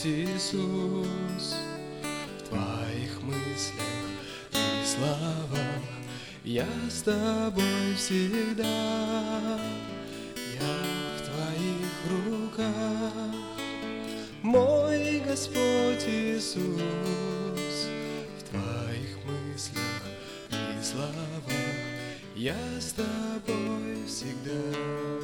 Иисус, в Твоих мыслях и словах я с Тобой всегда. Я в Твоих руках, мой Господь Иисус, в Твоих мыслях и словах я с Тобой всегда.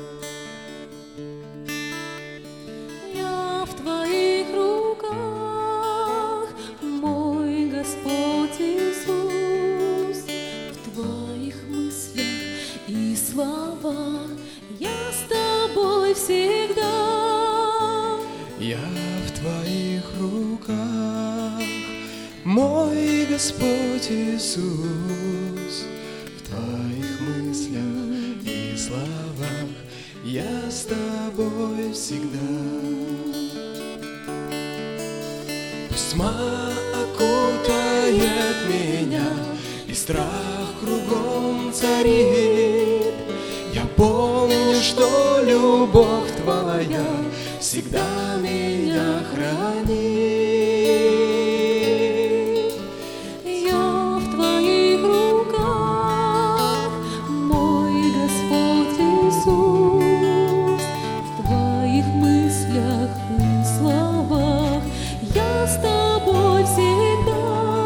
Я в Твоих руках, мой Господь Иисус, в Твоих мыслях и словах я с Тобой всегда. Я в Твоих руках, мой Господь Иисус, в Твоих мыслях и словах я с Тобой всегда. Пусть тьма окутает меня и страх кругом царит, я помню, что любовь Твоя всегда меня хранит. Я в Твоих руках, мой Господь Иисус, в Твоих мыслях и словах я с Тобой всегда.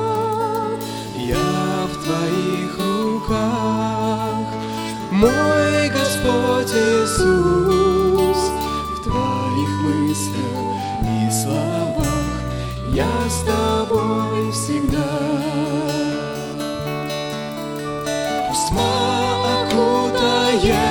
Я в Твоих руках, мой Господь Иисус, в Твоих мыслях и словах я с Тобой всегда. Пусть тьма окутает